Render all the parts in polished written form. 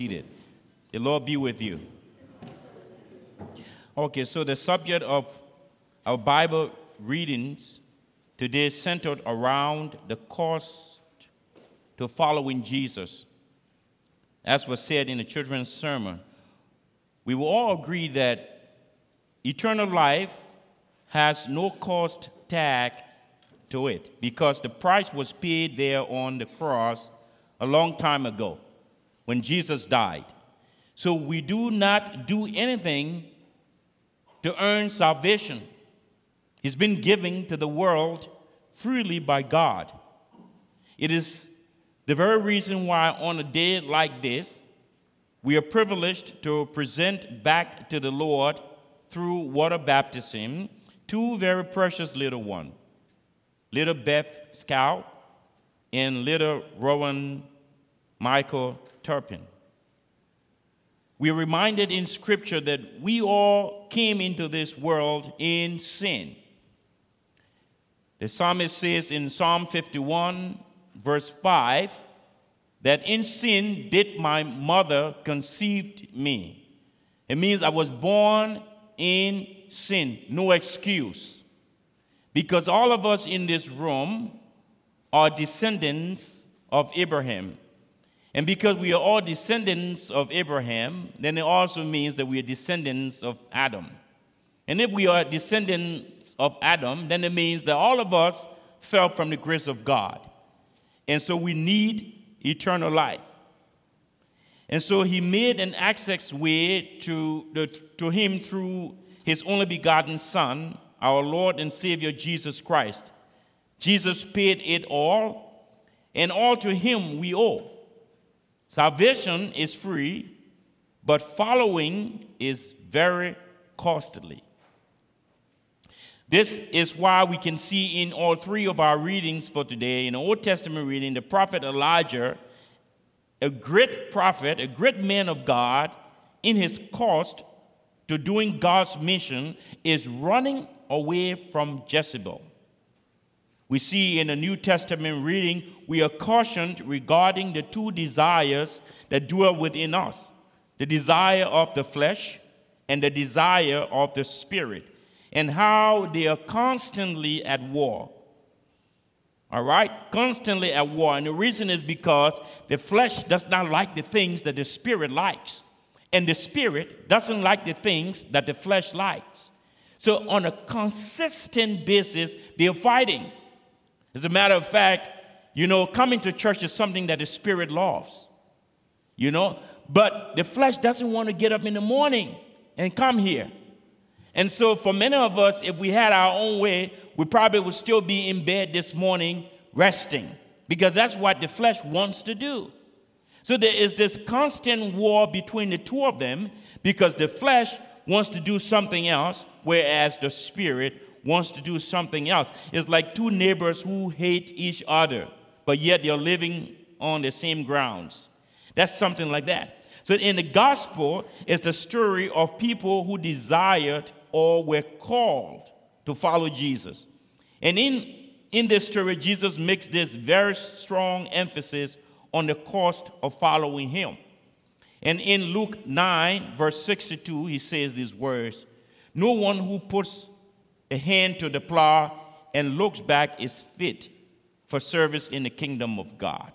The Lord be with you. Okay, so the subject of our Bible readings today is centered around the cost to following Jesus. As was said in the children's sermon, we will all agree that eternal life has no cost tag to it because the price was paid there on the cross a long time ago when Jesus died. So we do not do anything to earn salvation. It's been given to the world freely by God. It is the very reason why on a day like this, we are privileged to present back to the Lord through water baptism two very precious little ones, little Beth Scout and little Rowan Michael Turpin. We are reminded in Scripture that we all came into this world in sin. The psalmist says in Psalm 51, verse 5, that in sin did my mother conceived me. It means I was born in sin, no excuse. Because all of us in this room are descendants of Abraham. And because we are all descendants of Abraham, then it also means that we are descendants of Adam. And if we are descendants of Adam, then it means that all of us fell from the grace of God. And so we need eternal life. And so he made an access way to him through his only begotten Son, our Lord and Savior Jesus Christ. Jesus paid it all, and all to him we owe. Salvation is free, but following is very costly. This is why we can see in all three of our readings for today, in the Old Testament reading, the prophet Elijah, a great prophet, a great man of God, in his cost to doing God's mission, is running away from Jezebel. We see in the New Testament reading, we are cautioned regarding the two desires that dwell within us, the desire of the flesh and the desire of the spirit, and how they are constantly at war. All right? Constantly at war. And the reason is because the flesh does not like the things that the spirit likes, and the spirit doesn't like the things that the flesh likes. So on a consistent basis, they are fighting. As a matter of fact, coming to church is something that the spirit loves, but the flesh doesn't want to get up in the morning and come here. And so for many of us, if we had our own way, we probably would still be in bed this morning resting, because that's what the flesh wants to do. So there is this constant war between the two of them, because the flesh wants to do something else, whereas the spirit wants to do something else. It's like two neighbors who hate each other, but yet they're living on the same grounds. That's something like that. So in the gospel, it's the story of people who desired or were called to follow Jesus. And in this story, Jesus makes this very strong emphasis on the cost of following him. And in Luke 9, verse 62, he says these words, "No one who puts a hand to the plow and looks back is fit for service in the kingdom of God."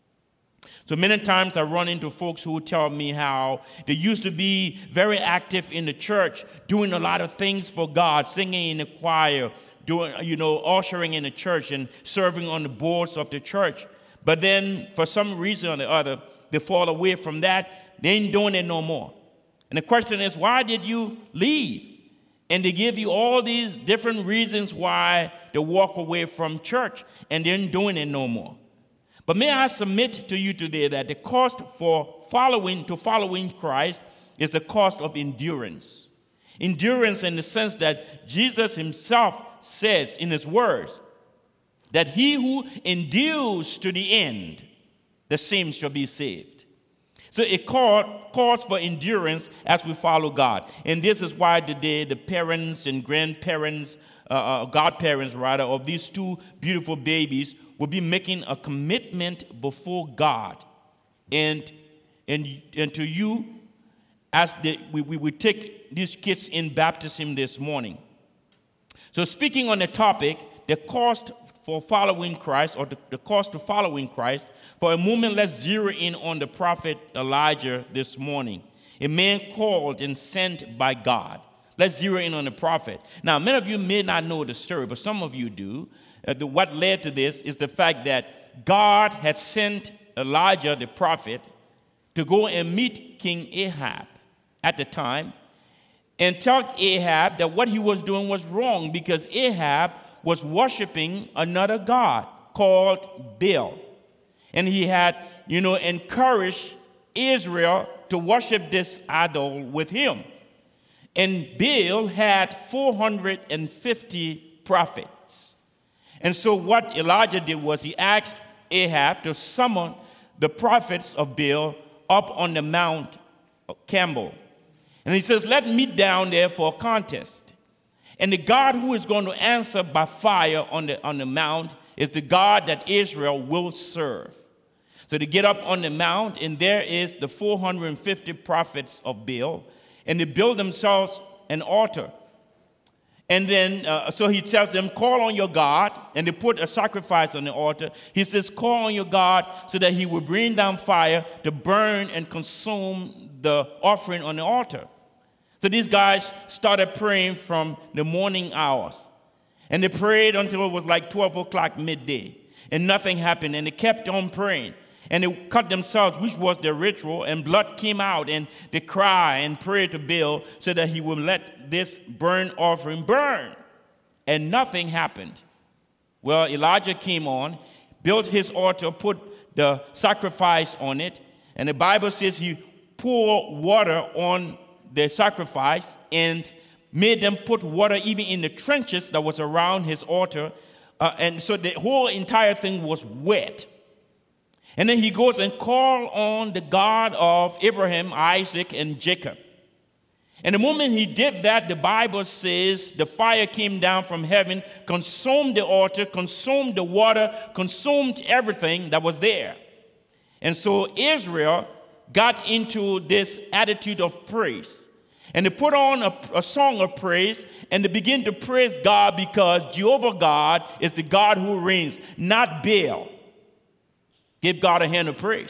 So many times I run into folks who tell me how they used to be very active in the church, doing a lot of things for God, singing in the choir, doing, ushering in the church and serving on the boards of the church. But then for some reason or the other, they fall away from that. They ain't doing it no more. And the question is, why did you leave? And they give you all these different reasons why they walk away from church and they ain't doing it no more. But may I submit to you today that the cost for following Christ is the cost of endurance. Endurance in the sense that Jesus himself says in his words that he who endures to the end, the same shall be saved. So it calls for endurance as we follow God. And this is why today the parents and grandparents, godparents rather, of these two beautiful babies will be making a commitment before God. And and to you as we take these kids in baptism this morning. So speaking on the topic, the cost for following Christ, or the cost to following Christ, for a moment let's zero in on the prophet Elijah this morning, a man called and sent by God. Let's zero in on the prophet. Now, many of you may not know the story, but some of you do. What led to this is the fact that God had sent Elijah, the prophet, to go and meet King Ahab at the time and tell Ahab that what he was doing was wrong because Ahab was worshiping another god called Baal. And he had, encouraged Israel to worship this idol with him. And Baal had 450 prophets. And so what Elijah did was he asked Ahab to summon the prophets of Baal up on the Mount Carmel. And he says, let me down there for a contest. And the God who is going to answer by fire on the mount is the God that Israel will serve. So they get up on the mount, and there is the 450 prophets of Baal, and they build themselves an altar. And then, so he tells them, call on your God, and they put a sacrifice on the altar. He says, call on your God so that he will bring down fire to burn and consume the offering on the altar. So these guys started praying from the morning hours. And they prayed until it was like 12 o'clock midday. And nothing happened. And they kept on praying. And they cut themselves, which was their ritual. And blood came out. And they cried and prayed to Baal so that he would let this burnt offering burn. And nothing happened. Well, Elijah came on, built his altar, put the sacrifice on it. And the Bible says he poured water on the sacrifice and made them put water even in the trenches that was around his altar. And so the whole entire thing was wet. And then he goes and calls on the God of Abraham, Isaac, and Jacob. And the moment he did that, the Bible says the fire came down from heaven, consumed the altar, consumed the water, consumed everything that was there. And so Israel got into this attitude of praise. And they put on a song of praise, and they begin to praise God because Jehovah God is the God who reigns, not Baal. Give God a hand of praise.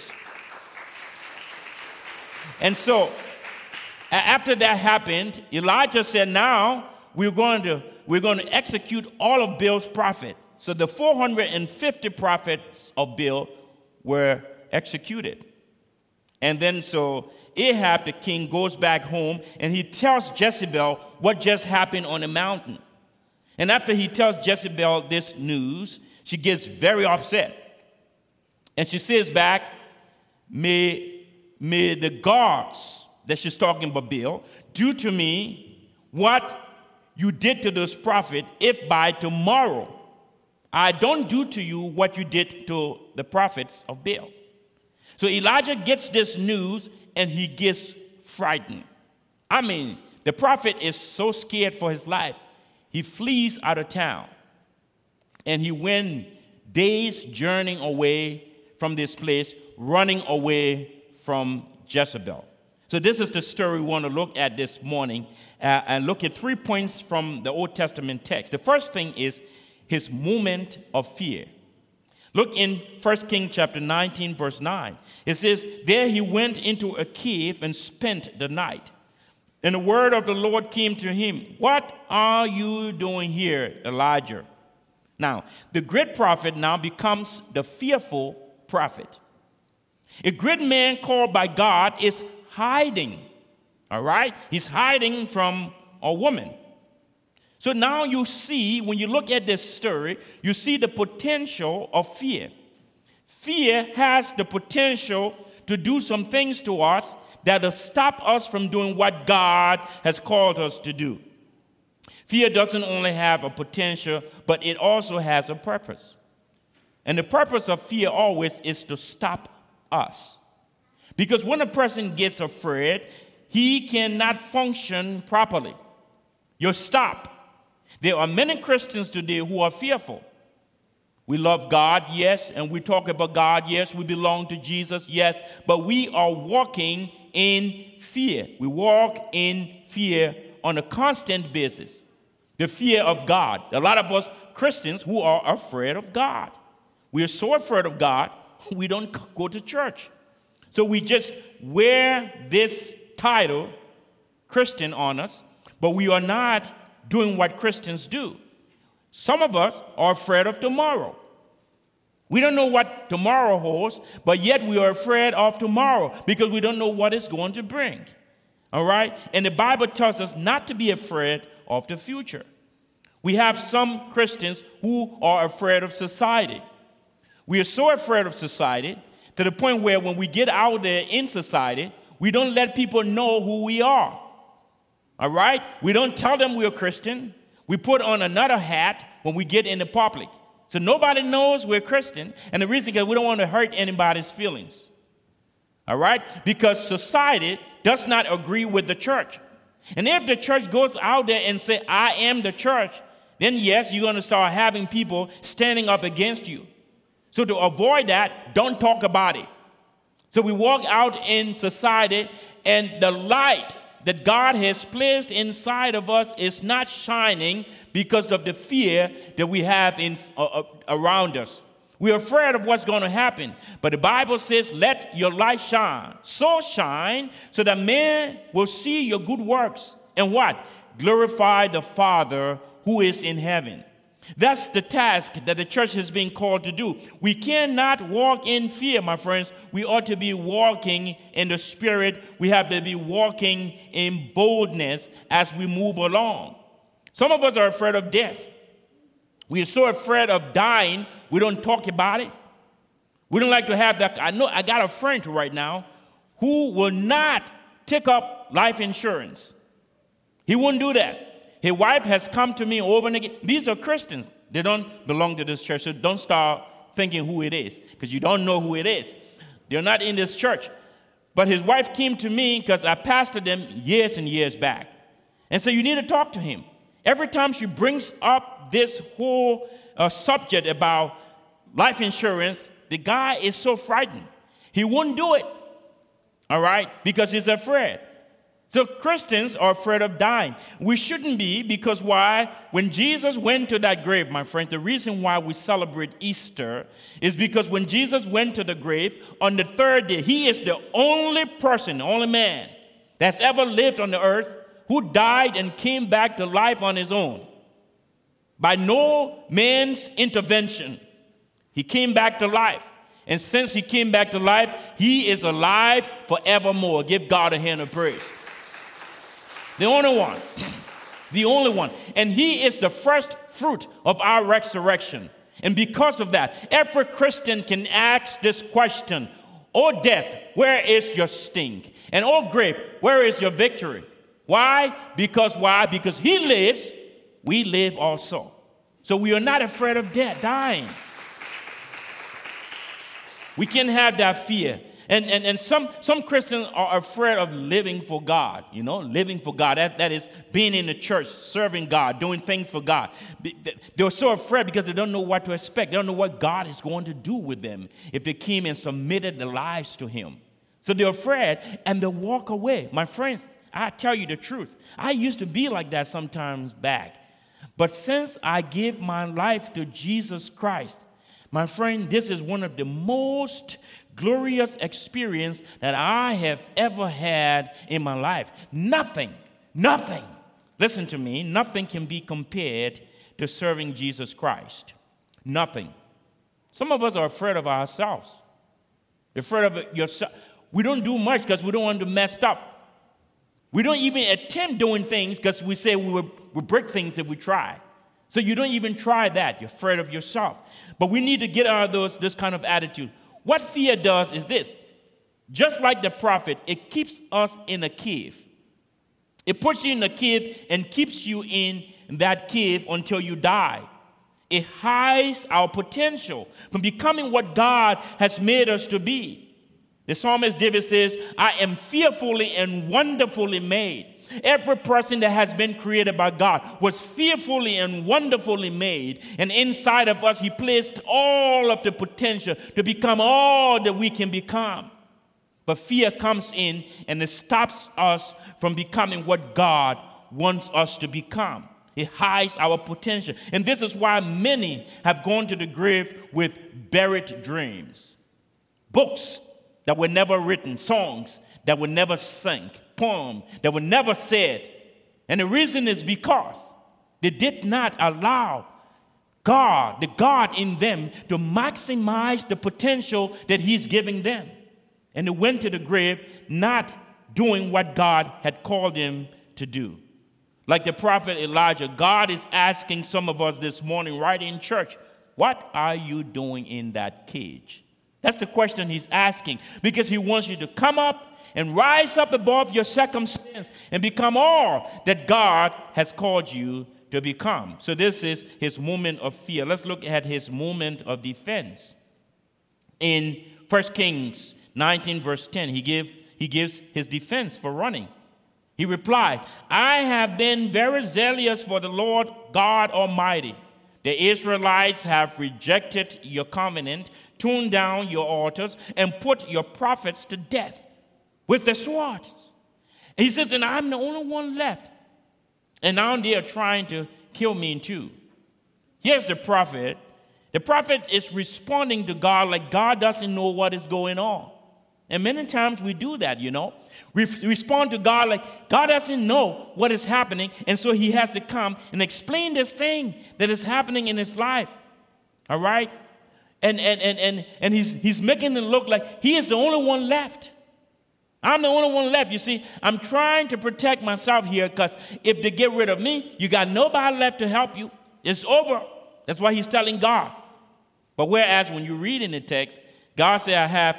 And so, after that happened, Elijah said, now we're going to execute all of Baal's prophets. So the 450 prophets of Baal were executed. And then so Ahab, the king, goes back home, and he tells Jezebel what just happened on the mountain. And after he tells Jezebel this news, she gets very upset. And she says back, may the gods, that she's talking about Baal, do to me what you did to this prophet, if by tomorrow I don't do to you what you did to the prophets of Baal. So Elijah gets this news, and he gets frightened. I mean, the prophet is so scared for his life. He flees out of town. And he went days journeying away from this place, running away from Jezebel. So this is the story we want to look at this morning and look at 3 points from the Old Testament text. The first thing is his moment of fear. Look in 1 Kings chapter 19, verse 9. It says, there he went into a cave and spent the night. And the word of the Lord came to him. What are you doing here, Elijah? Now, the great prophet now becomes the fearful prophet. A great man called by God is hiding. All right? He's hiding from a woman. So now you see, when you look at this story, you see the potential of fear. Fear has the potential to do some things to us that will stop us from doing what God has called us to do. Fear doesn't only have a potential, but it also has a purpose. And the purpose of fear always is to stop us. Because when a person gets afraid, he cannot function properly. You're stopped. There are many Christians today who are fearful. We love God, yes, and we talk about God, yes. We belong to Jesus, yes, but we are walking in fear. We walk in fear on a constant basis. The fear of God. A lot of us Christians who are afraid of God. We are so afraid of God, we don't go to church. So we just wear this title, Christian, on us, but we are not doing what Christians do. Some of us are afraid of tomorrow. We don't know what tomorrow holds, but yet we are afraid of tomorrow because we don't know what it's going to bring. All right? And the Bible tells us not to be afraid of the future. We have some Christians who are afraid of society. We are so afraid of society to the point where when we get out there in society, we don't let people know who we are. All right? We don't tell them we're Christian. We put on another hat when we get in the public. So nobody knows we're Christian. And the reason is we don't want to hurt anybody's feelings. All right? Because society does not agree with the church. And if the church goes out there and say, I am the church, then yes, you're going to start having people standing up against you. So to avoid that, don't talk about it. So we walk out in society, and the light that God has placed inside of us is not shining because of the fear that we have around us. We're afraid of what's going to happen. But the Bible says, let your light shine. So shine so that men will see your good works. And what? Glorify the Father who is in heaven. That's the task that the church has been called to do. We cannot walk in fear, my friends. We ought to be walking in the Spirit. We have to be walking in boldness as we move along. Some of us are afraid of death. We are so afraid of dying, we don't talk about it. We don't like to have that. I know I got a friend right now who will not take up life insurance. He wouldn't do that. His wife has come to me over and again. These are Christians. They don't belong to this church, so don't start thinking who it is, because you don't know who it is. They're not in this church. But his wife came to me because I pastored them years and years back. And so you need to talk to him. Every time she brings up this whole subject about life insurance, the guy is so frightened. He wouldn't do it, all right, because he's afraid. So Christians are afraid of dying. We shouldn't be, because why? When Jesus went to that grave, my friends, the reason why we celebrate Easter is because when Jesus went to the grave, on the third day, he is the only person, the only man that's ever lived on the earth who died and came back to life on his own. By no man's intervention, he came back to life. And since he came back to life, he is alive forevermore. Give God a hand of praise. The only one. The only one. And he is the first fruit of our resurrection. And because of that, every Christian can ask this question: "O death, where is your sting? And O grave, where is your victory?" Why? Because he lives, we live also. So we are not afraid of death, dying. We can have that fear. And some Christians are afraid of living for God, living for God. That is being in the church, serving God, doing things for God. They're so afraid because they don't know what to expect. They don't know what God is going to do with them if they came and submitted their lives to him. So they're afraid and they walk away. My friends, I tell you the truth. I used to be like that sometimes back. But since I gave my life to Jesus Christ, my friend, this is one of the most glorious experience that I have ever had in my life. Nothing, listen to me, nothing can be compared to serving Jesus Christ. Nothing. Some of us are afraid of ourselves. You're afraid of yourself. We don't do much because we don't want to mess up. We don't even attempt doing things because we say we will break things if we try. So you don't even try that. You're afraid of yourself. But we need to get out of this kind of attitude. What fear does is this. Just like the prophet, it keeps us in a cave. It puts you in a cave and keeps you in that cave until you die. It hides our potential from becoming what God has made us to be. The psalmist David says, "I am fearfully and wonderfully made. Every person that has been created by God was fearfully and wonderfully made. And inside of us, he placed all of the potential to become all that we can become. But fear comes in and it stops us from becoming what God wants us to become. It hides our potential. And this is why many have gone to the grave with buried dreams. Books that were never written, songs that were never sung, poems that were never said. And the reason is because they did not allow God, the God in them, to maximize the potential that he's giving them. And they went to the grave not doing what God had called them to do. Like the prophet Elijah, God is asking some of us this morning right in church, what are you doing in that cage? That's the question he's asking, because he wants you to come up and rise up above your circumstance and become all that God has called you to become. So this is his moment of fear. Let's look at his moment of defense. In 1 Kings 19 verse 10, he gives his defense for running. He replied, I have been very zealous for the Lord God Almighty. The Israelites have rejected your covenant, torn down your altars, and put your prophets to death with the swords. And he says, and I'm the only one left. And now they are trying to kill me too. Here's the prophet. The prophet is responding to God like God doesn't know what is going on. And many times we do that, We respond to God like God doesn't know what is happening, and so he has to come and explain this thing that is happening in his life. All right? And he's making it look like he is the only one left. I'm the only one left. You see, I'm trying to protect myself here because if they get rid of me, you got nobody left to help you. It's over. That's why he's telling God. But whereas when you read in the text, God said, I have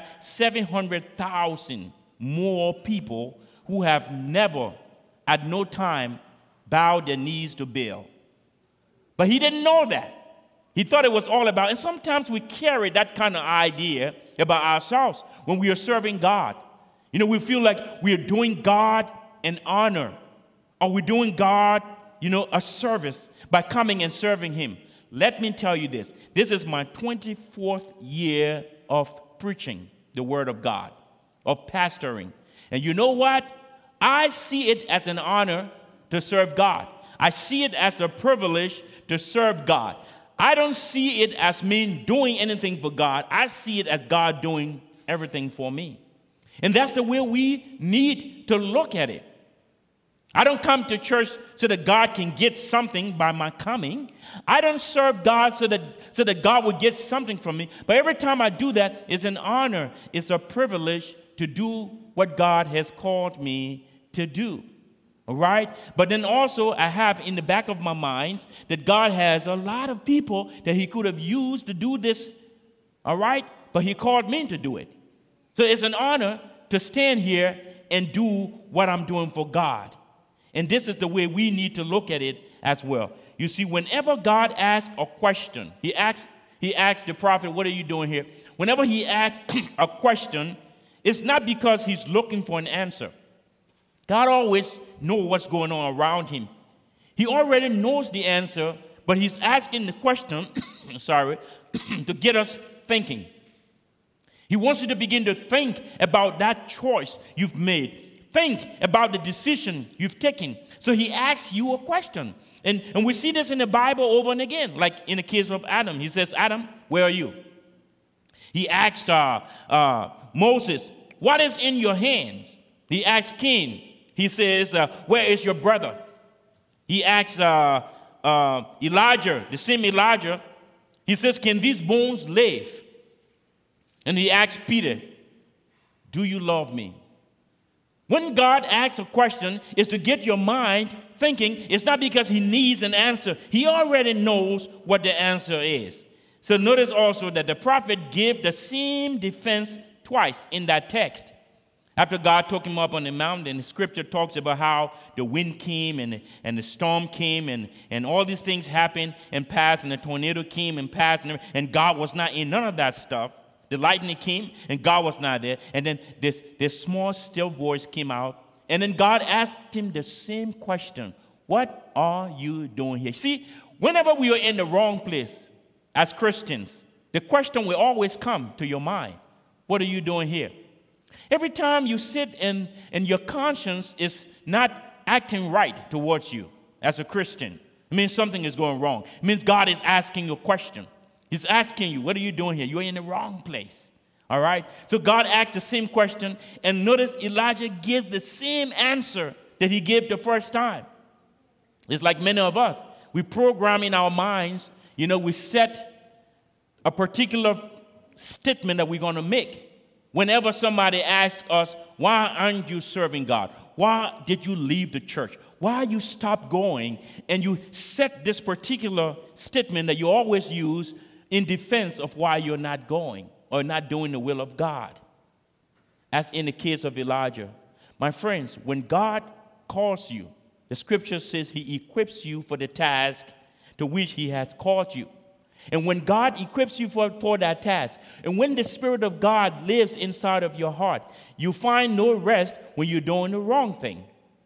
700,000 more people who have never, at no time, bowed their knees to Baal. But he didn't know that. He thought it was all about, and sometimes we carry that kind of idea about ourselves when we are serving God. We feel like we are doing God an honor, or we're doing God, a service by coming and serving him. Let me tell you this. This is my 24th year of preaching the word of God, of pastoring. And you know what? I see it as an honor to serve God. I see it as a privilege to serve God. I don't see it as me doing anything for God. I see it as God doing everything for me. And that's the way we need to look at it. I don't come to church so that God can get something by my coming. I don't serve God so that God will get something from me. But every time I do that, it's an honor. It's a privilege to do what God has called me to do. All right? But then also I have in the back of my mind that God has a lot of people that he could have used to do this. All right? But he called me to do it. So it's an honor to stand here and do what I'm doing for God. And this is the way we need to look at it as well. You see, whenever God asks a question, he asks the prophet, what are you doing here? Whenever he asks a question, it's not because he's looking for an answer. God always knows what's going on around him. He already knows the answer, but he's asking the question, to get us thinking. He wants you to begin to think about that choice you've made. Think about the decision you've taken. So he asks you a question. And we see this in the Bible over and again, like in the case of Adam. He says, Adam, where are you? He asked Moses, what is in your hands? He asked Cain. He says, where is your brother? He asks Elijah, the same Elijah. He says, can these bones live? And he asked Peter, do you love me? When God asks a question, it's to get your mind thinking. It's not because he needs an answer. He already knows what the answer is. So notice also that the prophet gave the same defense twice in that text. After God took him up on the mountain, the scripture talks about how the wind came and the storm came and all these things happened and passed, and the tornado came and passed, and God was not in none of that stuff. The lightning came, and God was not there. And then this small, still voice came out And then God asked him the same question. What are you doing here? See, whenever we are in the wrong place as Christians, the question will always come to your mind. What are you doing here? Every time you sit and your conscience is not acting right towards you as a Christian, it means something is going wrong. It means God is asking you a question. He's asking you, what are you doing here? You're in the wrong place. All right? So God asked the same question, and notice Elijah gives the same answer that he gave the first time. It's like many of us. We program in our minds, we set a particular statement that we're going to make. Whenever somebody asks us, why aren't you serving God? Why did you leave the church? Why you stopped going? And you set this particular statement that you always use in defense of why you're not going or not doing the will of God. As in the case of Elijah. My friends, when God calls you, the scripture says he equips you for the task to which he has called you. And when God equips you for that task, and when the Spirit of God lives inside of your heart, you find no rest when you're doing the wrong thing.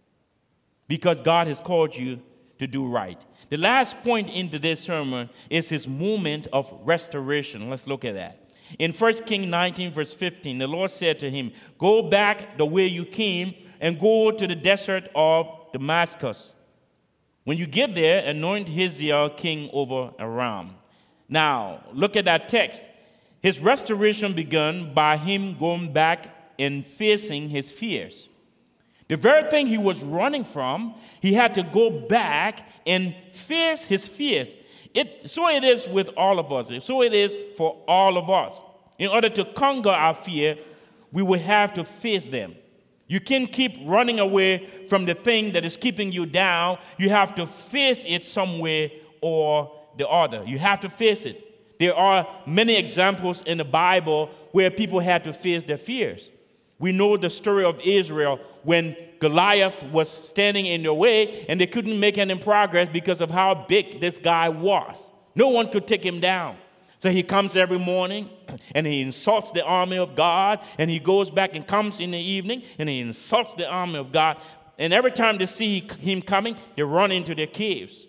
Because God has called you to do right. The last point into this sermon is his moment of restoration. Let's look at that. In 1 Kings 19, verse 15, the Lord said to him, go back the way you came and go to the desert of Damascus. When you get there, anoint Hazael king over Aram. Now, look at that text. His restoration began by him going back and facing his fears. The very thing he was running from, he had to go back and face his fears. So it is with all of us. So it is for all of us. In order to conquer our fear, we will have to face them. You can't keep running away from the thing that is keeping you down. You have to face it some way or the other. You have to face it. There are many examples in the Bible where people had to face their fears. We know the story of Israel when Goliath was standing in their way and they couldn't make any progress because of how big this guy was. No one could take him down. So he comes every morning and he insults the army of God, and he goes back and comes in the evening and he insults the army of God. And every time they see him coming, they run into their caves.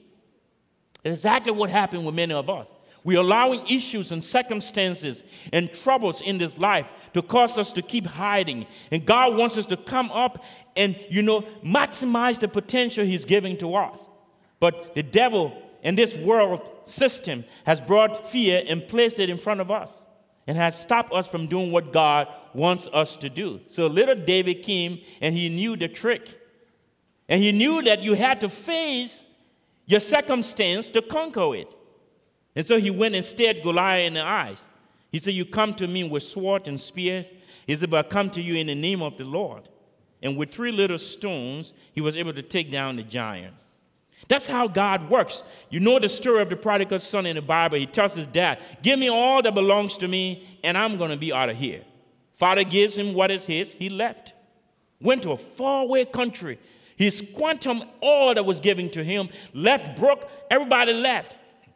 Exactly what happened with many of us. We're allowing issues and circumstances and troubles in this life to cause us to keep hiding. And God wants us to come up and, maximize the potential he's giving to us. But the devil and this world system has brought fear and placed it in front of us and has stopped us from doing what God wants us to do. So little David came and he knew the trick. And he knew that you had to face your circumstance to conquer it. And so he went and stared Goliath in the eyes. He said, you come to me with sword and spears. He said, but I come to you in the name of the Lord. And with 3 little stones, he was able to take down the giant. That's how God works. You know the story of the prodigal son in the Bible. He tells his dad, give me all that belongs to me, and I'm going to be out of here. Father gives him what is his. He left. Went to a faraway country. He squandered all that was given to him. Left broke. Everybody left.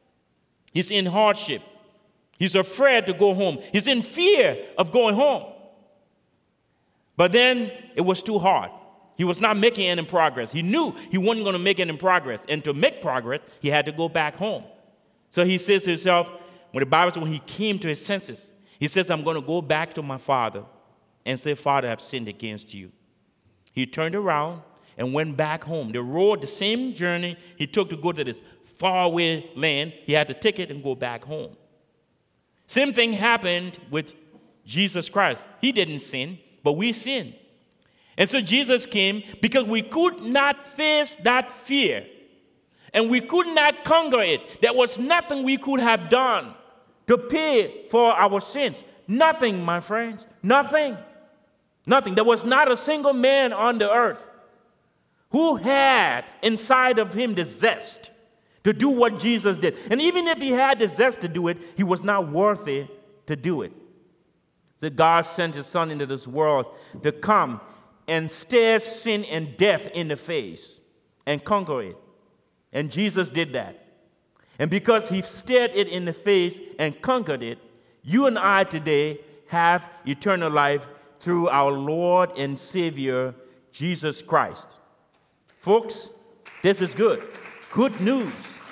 He's in hardship. He's afraid to go home. He's in fear of going home. But then it was too hard. He was not making any progress. He knew he wasn't going to make any progress. And to make progress, he had to go back home. So he says to himself, when the Bible says when he came to his senses, he says, I'm going to go back to my father and say, Father, I've sinned against you. He turned around and went back home. The same journey he took to go to this faraway land, he had to take it and go back home. Same thing happened with Jesus Christ. He didn't sin, but we sinned. And so Jesus came because we could not face that fear. And we could not conquer it. There was nothing we could have done to pay for our sins. Nothing, my friends. Nothing. Nothing. There was not a single man on the earth who had inside of him the zest to do what Jesus did. And even if he had the zest to do it, he was not worthy to do it. So God sent his son into this world to come and stare sin and death in the face and conquer it. And Jesus did that. And because he stared it in the face and conquered it, you and I today have eternal life through our Lord and Savior, Jesus Christ. Folks, this is good. Good news.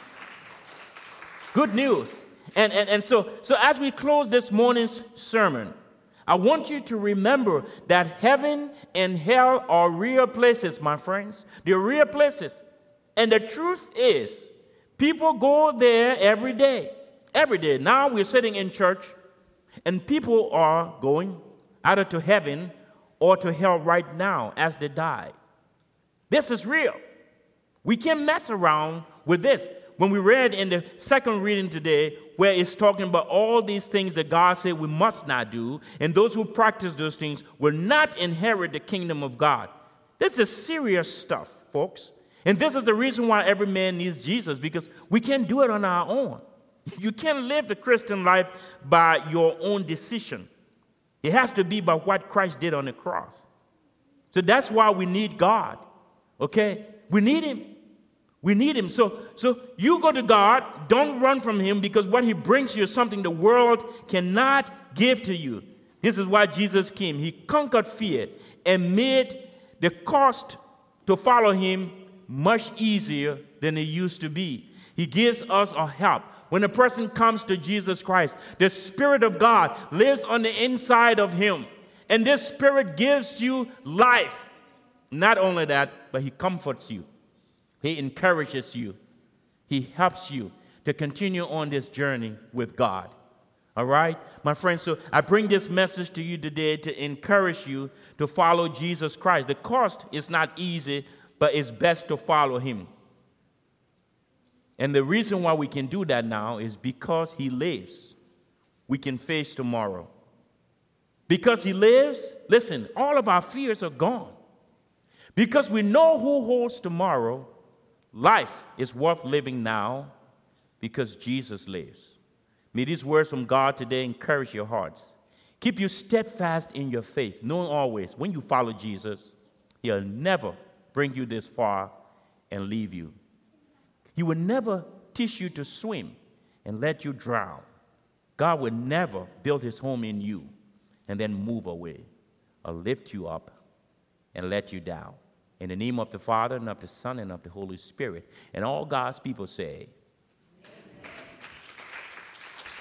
Good news. And so as we close this morning's sermon, I want you to remember that heaven and hell are real places, my friends. They're real places. And the truth is, people go there every day. Every day. Now we're sitting in church, and people are going either to heaven or to hell right now as they die. This is real. We can't mess around with this. When we read in the second reading today, where it's talking about all these things that God said we must not do, and those who practice those things will not inherit the kingdom of God. This is serious stuff, folks. And this is the reason why every man needs Jesus, because we can't do it on our own. You can't live the Christian life by your own decision. It has to be by what Christ did on the cross. So that's why we need God, okay? We need him. We need him. So you go to God, don't run from him, because what he brings you is something the world cannot give to you. This is why Jesus came. He conquered fear and made the cost to follow him much easier than it used to be. He gives us a help. When a person comes to Jesus Christ, the Spirit of God lives on the inside of him. And this Spirit gives you life. Not only that, but he comforts you. He encourages you. He helps you to continue on this journey with God. All right? My friends, so I bring this message to you today to encourage you to follow Jesus Christ. The cost is not easy, but it's best to follow him. And the reason why we can do that now is because he lives. We can face tomorrow. Because he lives, listen, all of our fears are gone. Because we know who holds tomorrow, life is worth living now because Jesus lives. May these words from God today encourage your hearts. Keep you steadfast in your faith, knowing always when you follow Jesus, he'll never bring you this far and leave you. He will never teach you to swim and let you drown. God will never build his home in you and then move away or lift you up and let you down. In the name of the Father, and of the Son, and of the Holy Spirit. And all God's people say,